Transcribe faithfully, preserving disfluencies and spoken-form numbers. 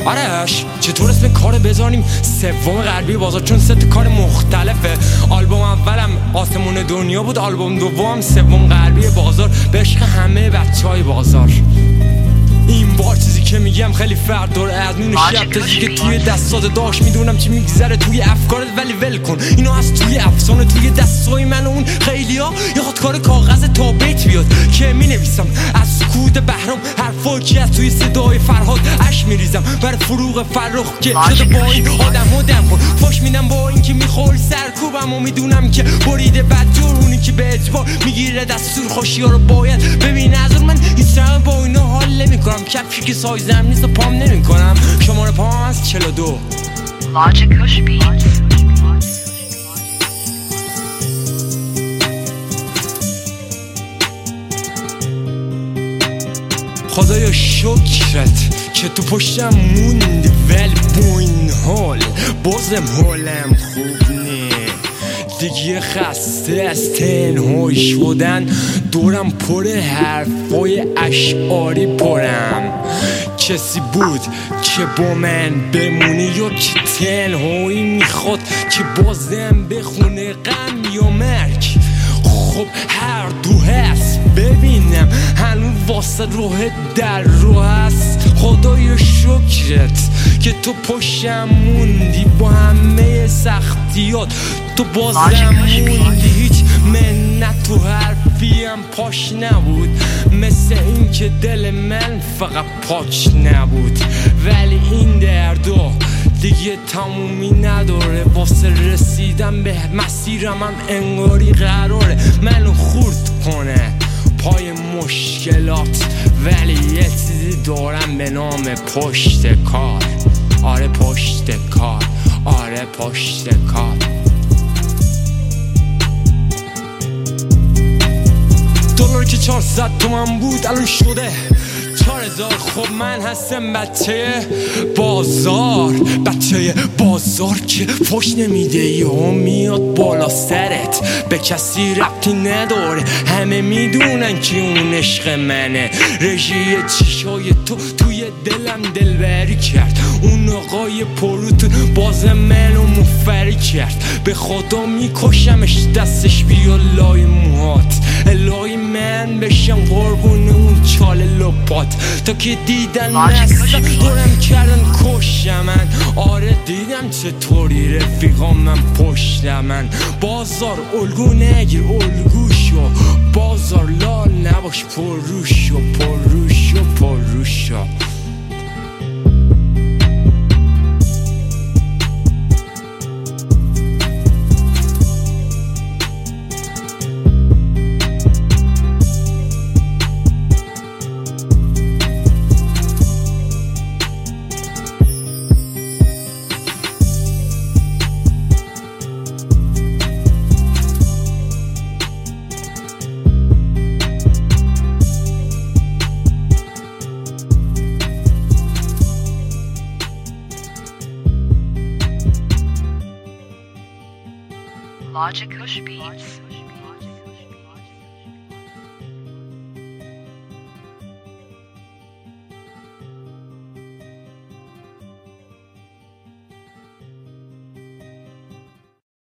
آرش چطور اسم کار بذاریم سوم غربی بازار، چون سه تا کار مختلفه. آلبوم اولم آسمون دنیا بود، آلبوم دوم سوم غربی بازار، به عشق همه بچهای بازار. این بار چیزی که میگم خیلی فرق داره از نون شب تزی که توی دستات داشت. میدونم چی میگذره توی افکارت ولی ول کن اینو از توی افسانه. توی دستای من و اون خیلی ها یه خودکار کاغذ تا بیت بیاد که مینویسم از سکوت بهرام حرفایی که از توی صدای فرهاد اش میریزم بر فروغ فرخ که شده با این آدم ها دم کن. فاش میدم با این که میخوری سرکوبم و میدونم که بریده بدجور اونی که به اجبار میگیره دستور خوشی ها رو باید ببین. از من هیچ با اینا حال نمیکنم، کفشی که سایزم نیست و پام نمی کنم. شماره پام از چهل و دو Logikush Beats. خدایا شکرت که تو پشتم موندی ولی با این حال بازم حالم خوب نی. دیگه خسته از تنهایی شدن، دورم پر حرفای اشعاری پرم. کسی بود که با من بمونه یا که تنهایی میخواد که بازم بخونه غم یا مرگ؟ خب هر دو هست ببینم هنوز واسه روح در رو هست. خدای شکرت که تو پشتم موندی با همه سختیات، تو بازم موندی هیچ منت تو حرفیم پاش نبود. مثل این که دل من فقط پاک نبود ولی این دردا دیگه تمومی نداره. واسه رسیدن به مسیرم هم انگاری قراره منو خورد کنه پای مشکلات، ولی یه چیزی دارم به نام پشت کار. آره پشت کار، آره پشت کار. دلار که چهارصد تومن بود الان شده چهار هزار. خب من هستم بچه بازار، بچه بازار که فش نمیده یا میاد بالا سرت. به کسی ربطی نداره، همه میدونن که اون عشق منه. رژی چیشای تو توی دلم دلبری کرد، اون آقای پروتون بازم منو مفری کرد. به خدا میکشمش دستش بیا لای موهات، الهی من بشم قربون اون چاله لپات. تا که دیدن نستم دورم کردن کشم من. آره دیدم چطوری رفیقا من پشت من. بازار الگو نگیر الگو شو، بازار لال نباش پرروش شو پرروش شو پرروش شو. Logikush Beats.